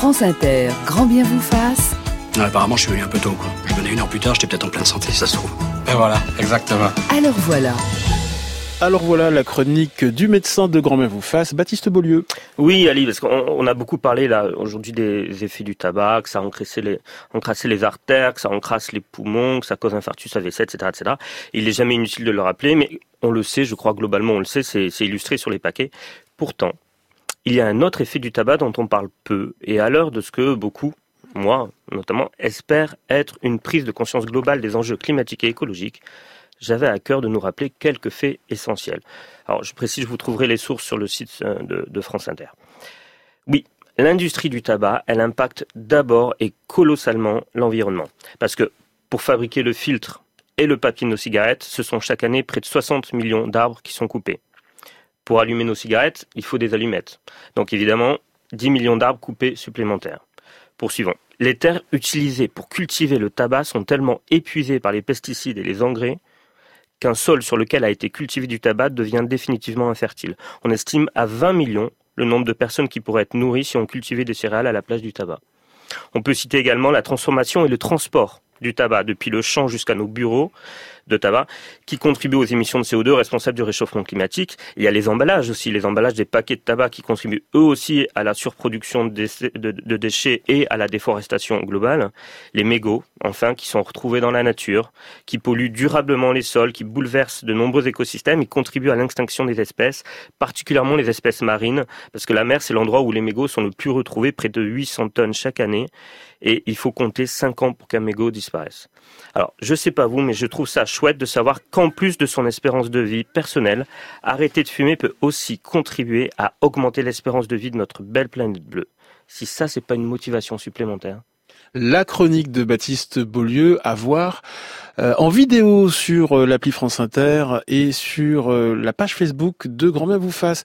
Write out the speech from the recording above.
France Inter, grand bien vous fasse. Apparemment, je suis venu un peu tôt, quoi. Je venais 1 heure plus tard, j'étais peut-être en pleine santé, si ça se trouve. Et voilà, exactement. Alors voilà, la chronique du médecin de grand bien vous fasse, Baptiste Beaulieu. Oui, Ali, parce qu'on a beaucoup parlé là aujourd'hui des effets du tabac, que ça encrasse les artères, que ça encrasse les poumons, que ça cause infarctus AVC, etc., etc. Il n'est jamais inutile de le rappeler, mais on le sait, je crois globalement on le sait, c'est illustré sur les paquets. Pourtant, il y a un autre effet du tabac dont on parle peu, et à l'heure de ce que beaucoup, moi notamment, espèrent être une prise de conscience globale des enjeux climatiques et écologiques, j'avais à cœur de nous rappeler quelques faits essentiels. Alors, je précise, vous trouverez les sources sur le site de France Inter. Oui, l'industrie du tabac, elle impacte d'abord et colossalement l'environnement. Parce que pour fabriquer le filtre et le papier de nos cigarettes, ce sont chaque année près de 60 millions d'arbres qui sont coupés. Pour allumer nos cigarettes, il faut des allumettes. Donc évidemment, 10 millions d'arbres coupés supplémentaires. Poursuivons. Les terres utilisées pour cultiver le tabac sont tellement épuisées par les pesticides et les engrais qu'un sol sur lequel a été cultivé du tabac devient définitivement infertile. On estime à 20 millions le nombre de personnes qui pourraient être nourries si on cultivait des céréales à la place du tabac. On peut citer également la transformation et le transport du tabac, depuis le champ jusqu'à nos bureaux de tabac, qui contribuent aux émissions de CO2 responsables du réchauffement climatique. Il y a les emballages aussi, les emballages des paquets de tabac qui contribuent eux aussi à la surproduction de déchets et à la déforestation globale. Les mégots, enfin, qui sont retrouvés dans la nature, qui polluent durablement les sols, qui bouleversent de nombreux écosystèmes et contribuent à l'extinction des espèces, particulièrement les espèces marines, parce que la mer, c'est l'endroit où les mégots sont le plus retrouvés, près de 800 tonnes chaque année, et il faut compter 5 ans pour qu'un mégot disparaisse. Alors, je sais pas vous, mais je trouve ça chouette de savoir qu'en plus de son espérance de vie personnelle, arrêter de fumer peut aussi contribuer à augmenter l'espérance de vie de notre belle planète bleue. Si ça, c'est pas une motivation supplémentaire. La chronique de Baptiste Beaulieu à voir en vidéo sur l'appli France Inter et sur la page Facebook de Grand Bien vous fasse.